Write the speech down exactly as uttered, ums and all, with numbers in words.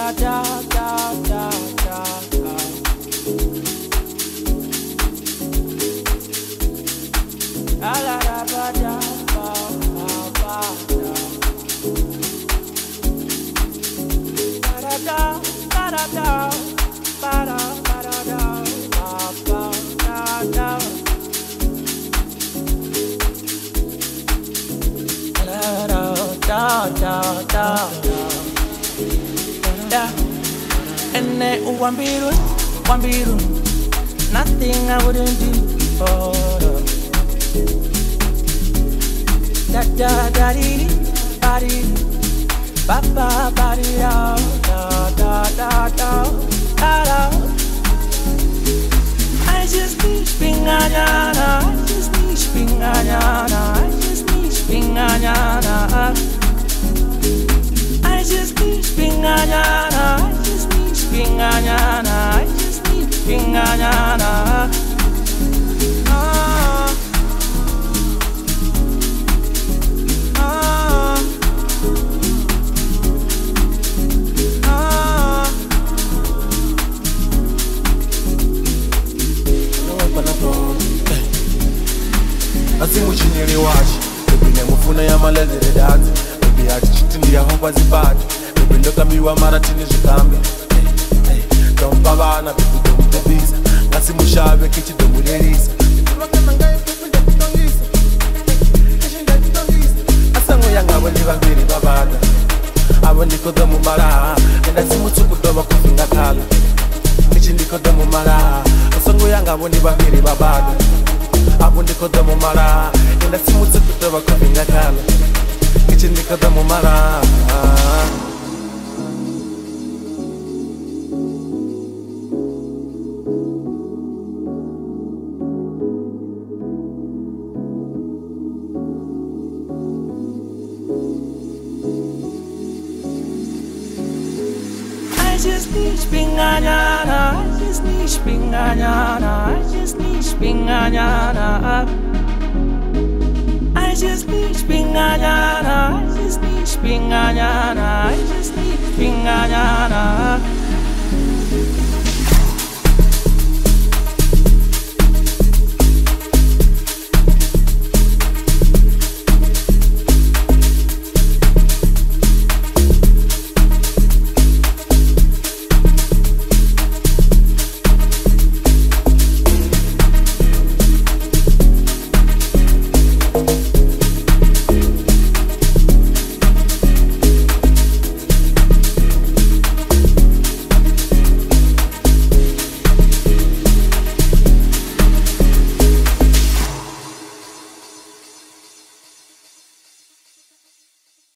da da da da da da. La la la ba da ba ba ba da. Da da da da da da ba da ba da da ba ba da da. Da da da da da. And then one beetle, one beetle. Nothing I wouldn't do for her. Da da da dee, ba dee, ba ba ba dee da da da da da da. I just need spingañana, I just need spingañana, I just need spingañana. I just need spingañana, I just need spingañana, I just need spingañana. Ah, ah, ah. Asimuchinyeri washi Ebine mufuna ya malezere dati Ebi hati chitindi ya homba zipati Ebi ndoka miwa maratini zikambi Dompa bana bibu domutebisa Asimushabe kichi domulerisa Asango yanga wali vangiri babada Abo ndiko domu mara Enda simutsuku doba kufinga kala Kichi ndiko domu mara Asango yanga wali vangiri babada Abo ndiko domu mara Enda simutsuku doba kufinga kala Kichi ndiko domu mara I just need spingañana, I just need spingañana, I just need spingañana. I just need spingañana, I just need spingañana, I just need spingañana.